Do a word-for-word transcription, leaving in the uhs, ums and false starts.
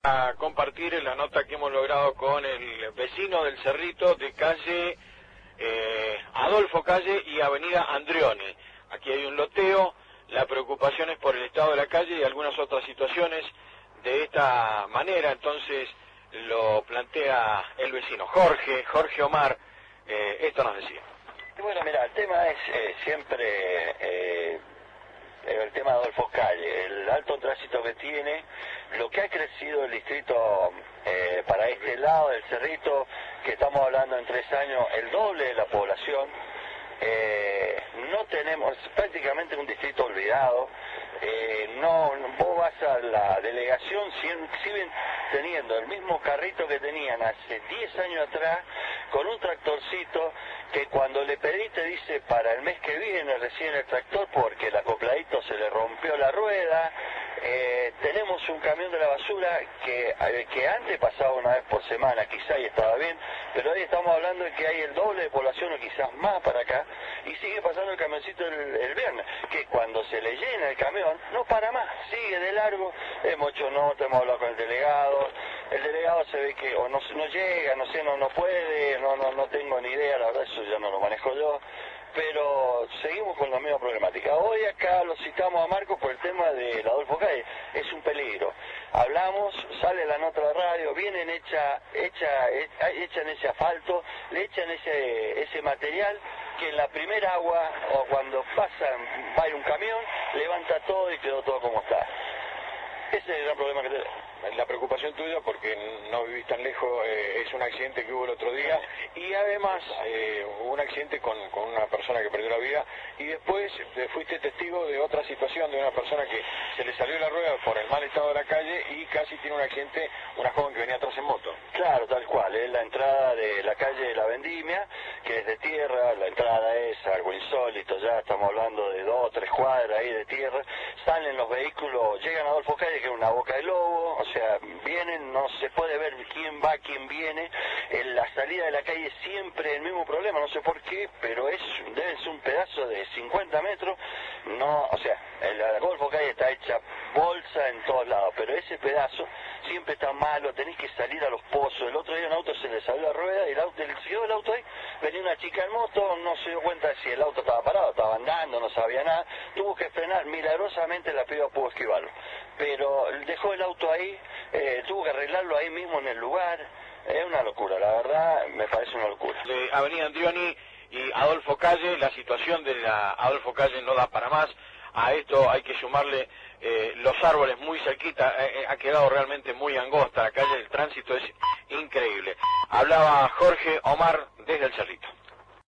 A compartir la nota que hemos logrado con el vecino del Cerrito de calle eh, Adolfo Calle y avenida Andrioni. Aquí hay un loteo, la preocupación es por el estado de la calle y algunas otras situaciones de esta manera, entonces lo plantea el vecino. Jorge, Jorge Omar, eh, esto nos decía. Bueno, mira, el tema es eh, siempre... Eh... el tema de Adolfo Calle, el alto tránsito que tiene, lo que ha crecido el distrito eh, para este lado del Cerrito, que estamos hablando en tres años, el doble de la población, eh, no tenemos, prácticamente un distrito olvidado, eh, no, vos vas a la delegación, siguen teniendo el mismo carrito que tenían hace diez años atrás, con un tractorcito que cuando le pedí te dice para el mes que viene recién el tractor porque el acopladito se le rompió la rueda. Eh, tenemos un camión de la basura que, eh, que antes pasaba una vez por semana quizá y estaba bien, pero hoy estamos hablando de que hay el doble de población o quizás más para acá y sigue pasando el camioncito el, el viernes, que cuando se le llena el camión no para más, sigue de largo. Hemos hecho notas, hemos hablado con el delegado, el delegado se ve que o no, no llega, no sé, no, no puede, no, no, no tengo ni idea, la verdad eso ya no lo manejo yo, pero seguimos con la misma problemática. Hoy acá lo citamos a Marcos por el tema del Adolfo Calle, es un peligro. Hablamos, sale la nota de la radio, vienen hecha, hecha, echan ese asfalto, le echan ese, ese material que en la primera agua o cuando pasan, va un camión, levanta todo y quedó todo como está. Ese es el gran problema que tenemos. La preocupación tuya, porque no vivís tan lejos, eh, es un accidente que hubo el otro día y además eh, hubo un accidente con, con una persona que perdió la vida y después eh, fuiste testigo de otra situación de una persona que se le salió la rueda por el mal estado de la calle y casi tiene un accidente, una joven que venía atrás en moto. Claro, tal cual, es la entrada de la calle de la Vendimia, que es de tierra, la entrada es algo insólito, ya estamos hablando de dos o tres cuadras ahí de tierra, salen los vehículos, llegan a Adolfo Calle, que es una boca de lobo, o sea, vienen, no se puede ver quién va, quién viene, en la salida de la calle siempre el mismo problema, no sé por qué, pero es debe ser un pedazo de cincuenta metros, no, o sea, el Adolfo Calle está hecha bolsa en todos lados, pero ese pedazo siempre está malo, tenés que salir a los pozos. El otro día un auto se le salió la rueda y el auto, le siguió el auto ahí, venía una chica en moto, no se dio cuenta si el auto estaba parado, estaba andando, no sabía nada, tuvo que frenar, milagrosamente la piba pudo esquivarlo, pero dejó el auto ahí, eh, tuvo que arreglarlo ahí mismo en el lugar, es una locura, la verdad me parece una locura. De avenida Andrioni y Adolfo Calle, la situación de la Adolfo Calle no da para más. A esto hay que sumarle eh, los árboles muy cerquita, eh, ha quedado realmente muy angosta la calle, el tránsito es increíble. Hablaba Jorge Omar desde el Cerrito.